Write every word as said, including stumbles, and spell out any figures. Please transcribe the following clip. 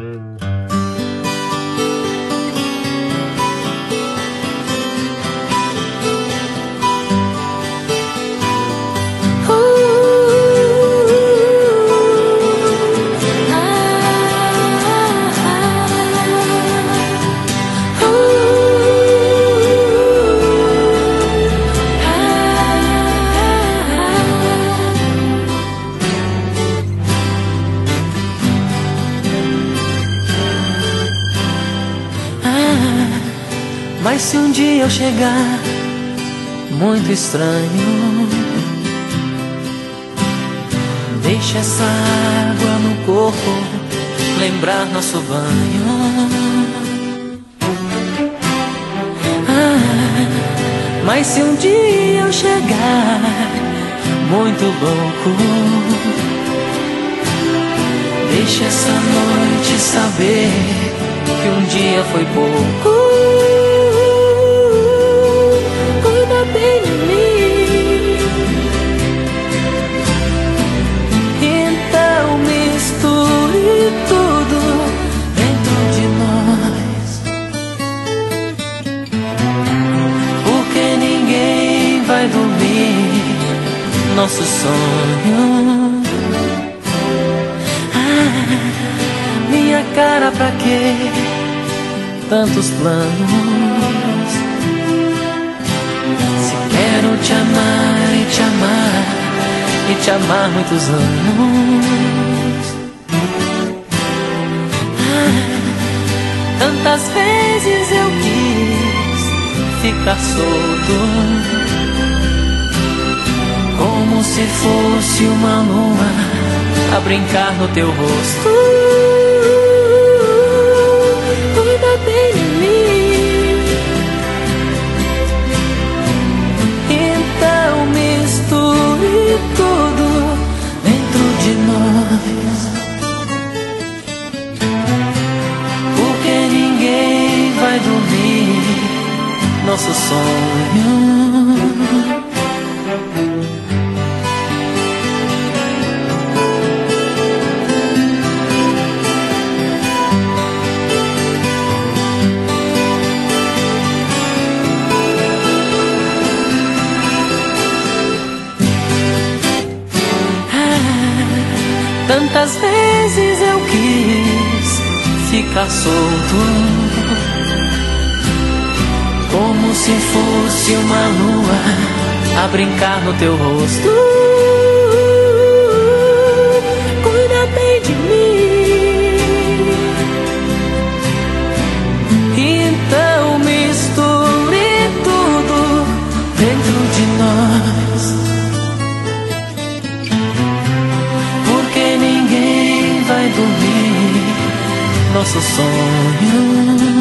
Mas se um dia eu chegar muito estranho, deixa essa água no corpo lembrar nosso banho. Ah, mas se um dia eu chegar muito louco, deixa essa noite saber que um dia foi pouco. Bem de mim. Então misture tudo dentro de nós, porque ninguém vai dormir nosso sonho. Ah, minha cara, pra quê tantos planos? Quero te amar e te amar e te amar muitos anos. Ah, tantas vezes eu quis ficar solto, como se fosse uma lua a brincar no teu rosto. Cuida bem de mim. Tudo dentro de nós, porque ninguém vai dormir nosso sonho. Tantas vezes eu quis ficar solto, como se fosse uma lua a brincar no teu rosto. Cuida bem de mim. Então misture tudo dentro de nós, vai dormir nosso sonho.